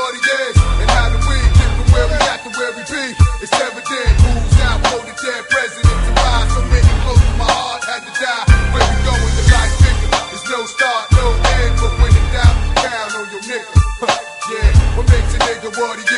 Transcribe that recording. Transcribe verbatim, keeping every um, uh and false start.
what he is, and how do we get from where we got to where we be? It's evident who's out for the dead president to rise. So many close to my heart had to die. Where we going, the life figure. There's no start, no end, but when in doubt, down on your nigga. Yeah, what makes a nigga what he is?